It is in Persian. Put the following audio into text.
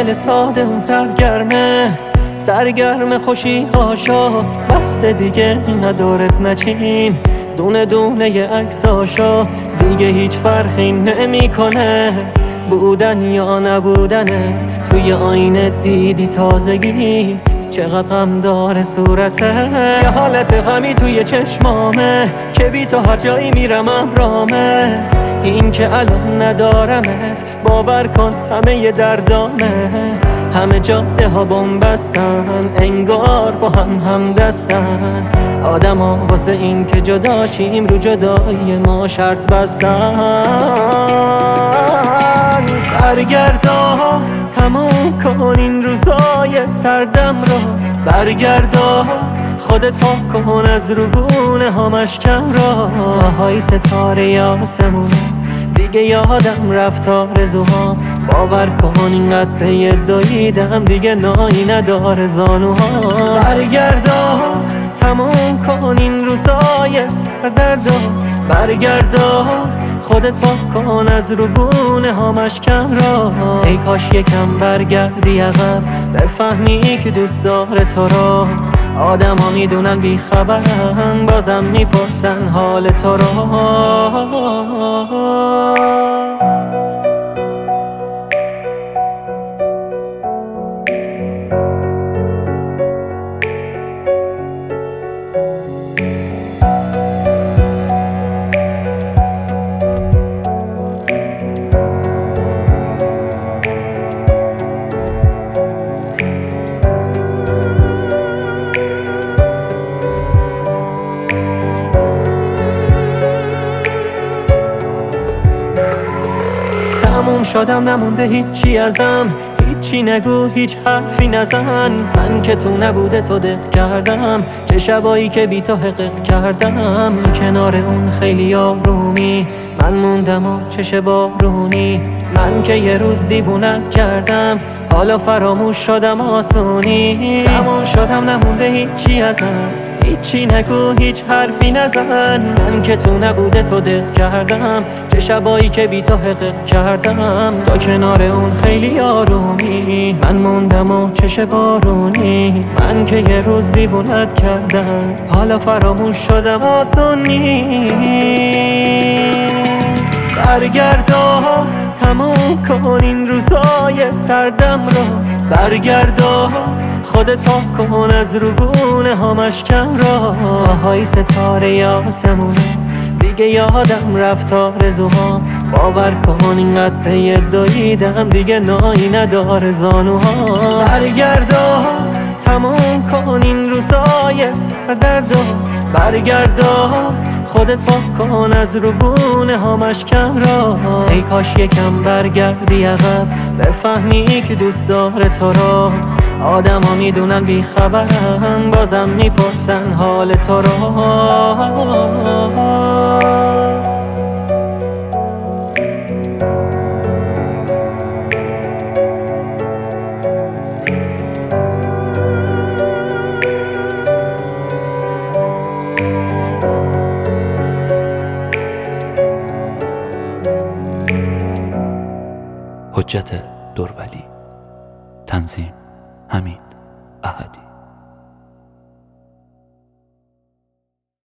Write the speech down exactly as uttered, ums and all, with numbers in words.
دل ساده اون سرگرمه، سرگرم خوشی هاشا. بس دیگه ندارت نچین دونه دونه عکساشا. دیگه هیچ فرقی نمیکنه بودن یا نبودنت. توی آینه دیدی تازگی چقدر غم داره صورته. یه حالت غمی توی چشمامه که بی تو هر جایی میرم ابرامه. این که الان ندارمت باور کن همه ی دردامه. همه جاده ها بومبستن انگار با هم هم دستن. آدم ها واسه این که جدا شیم رو جدایی ما شرط بستن. برگردا تموم کن این روزای سردم رو. برگردا خودت پاک کن از روگونه ها مشکم را. های ستاره آسمونه دیگه یادم رفت آرزوها. باور کن اینقدر پی دویدم دیگه نایی نداره زانوها. برگردا تموم کن این روزای سردردا. برگردا خودت پاک کن از روگونه ها مشکم را. ای کاش یکم برگردی عقب بفهمی که دوست داره تو را. آدم ها میدونن بی خبرن بازم میپرسن حال تو را. تموم شدم نمونده هیچی ازم. هیچی نگو هیچ حرفی نزن. من که تو نبوده تو دق کردم. چه شبایی که بی تو حقق کردم. تو کنار اون خیلی آرومی من موندم و چش بارونی. من که یه روز دیوونت کردم حالا فراموش شدم آسونی. تموم شدم نمونده هیچی ازم. هیچی نگو هیچ حرفی نزن. من که تو نبوده تو دق کردم. چه شبایی که بی تو حقق کردم. تا کنار اون خیلی آرومی من موندم و چش بارونی. من که یه روز دیوونت کردم حالا فراموش شدم آسونی. برگردا تموم کن این روزای سردم رو. برگردا خودت پاک کن از روگونه ها مشکم را. های ستاره آسمونه دیگه یادم رفت آرزوها. باور کن اینقدر پی دویدم دیگه نایی نداره زانوها. برگردا تموم کن این روزای سردردا. برگردا خودت پاک کن از روگونه ها مشکم را. ای کاش یکم برگردی عقب بفهمی که دوست داره تو را. آدم ها میدونن بی خبرن بازم میپرسن حال تو را. حجت دورولی. تنظیم حمید احدی.